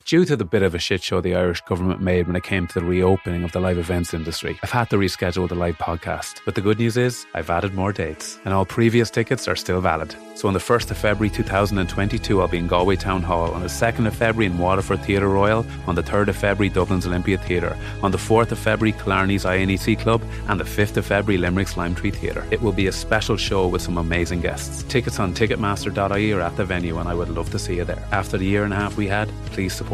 Due to the bit of a shit show the Irish government made when it came to the reopening of the live events industry, I've had to reschedule the live podcast. But the good news is, I've added more dates, and all previous tickets are still valid. So on the 1st of February 2022, I'll be in Galway Town Hall, on the 2nd of February in Waterford Theatre Royal, on the 3rd of February Dublin's Olympia Theatre, on the 4th of February Killarney's INEC Club, and the 5th of February Limerick's Lime Tree Theatre. It will be a special show with some amazing guests. Tickets on ticketmaster.ie or at the venue, and I would love to see you there. After the year and a half we had, please support